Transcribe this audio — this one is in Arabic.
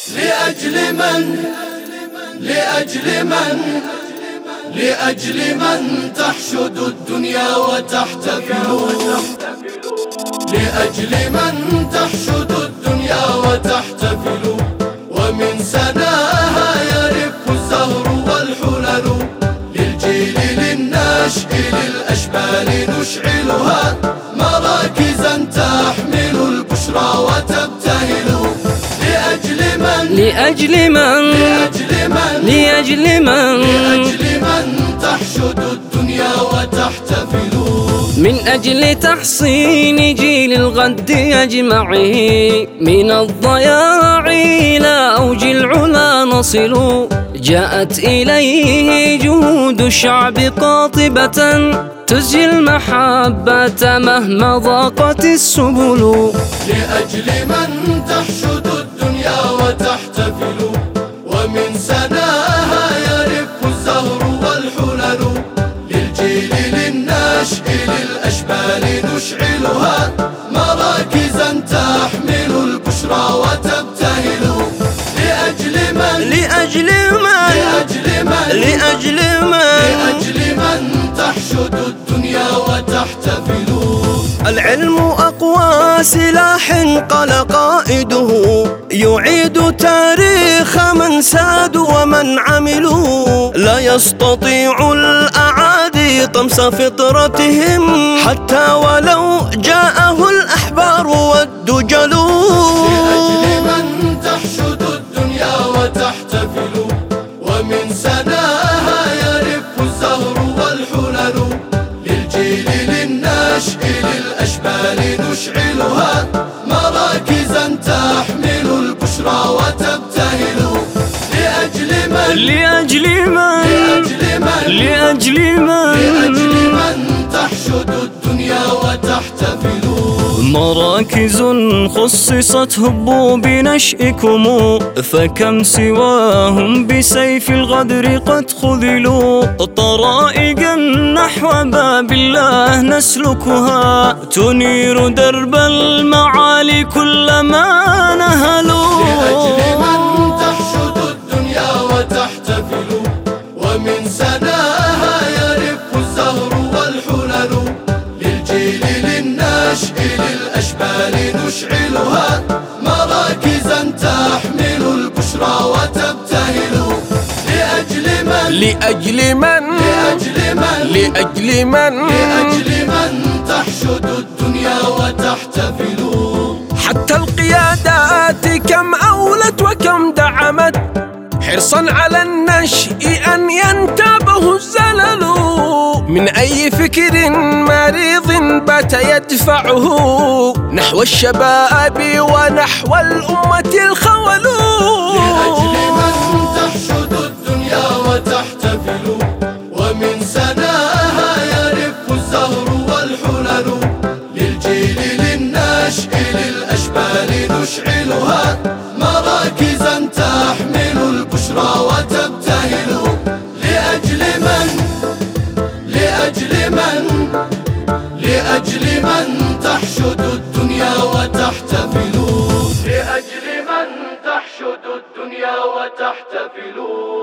لأجل من لأجل من لأجل من تحشد الدنيا وتحتفل، لأجل من تحشد الدنيا وتحتفل، ومن سناها يرف الزهر والحلل، للجيل للناشئ للأشبال نشعلها، مراكزا تحمل البشرى وتبتهل. لأجل من لأجل من تحشد الدنيا وتحتفل، من أجل تحصين جيل الغد أجمعه، من الضياع إلى أوج العلا نصل، جاءت إليه جهود الشعب قاطبة تزجي المحبة مهما ضاقت السبل. لأجل من تحشد الدنيا وتحتفل، ومن سناها يرف الزهر والحلل، للجيل للناشئ للأشبال نشعلها، مراكزا تحمل البشرى وتبتهل. لأجل من تحشد الدنيا وتحتفل. العلم أقوى سلاح قال قائده، يعيد تاريخ من ساد ومن عملوا، لا يستطيع الأعادي طمس فطرتهم، حتى ولو جاءه الأحبار والدجل. لأجل من تحشد الدنيا وتحتفل، ومن سناها يرف الزهر والحلل، للجيل للناشئ للأشبال نشعلها، مراكزا تحمل البشرى وتبتهل. لأجل من تحشد الدنيا وتحتفل. مراكز خصصت هبوا بنشئكم، فكم سواهم بسيف الغدر قد خذلوا، طرائقا نحو باب الله نسلكها، تنير درب المعالي كلما نهلوا. لأجل من تحشد الدنيا وتحتفل، ومن سناها يرف الزهر والحلل، للجيل للناشئ للأشبال نشعلها، مراكزا تحمل البشرى وتبتهل. لأجل من تحشد الدنيا وتحتفل. حتى القيادات كم أولت وكم دعمت، حرصا على النشء أن ينتابه الزلل، من أي فكر مريض بات يدفعه نحو الشباب ونحو الأمة الخول. لأجل من تحشد الدنيا وتحتفل، ومن سناها يرف الزهر والحلل، للجيل للناشئ للأشبال نشعلها، مراكزا تحمل البشرى وتبتهل. لأجل من تحشد الدنيا وتحتفل. لأجل من تحشد الدنيا وتحتفل.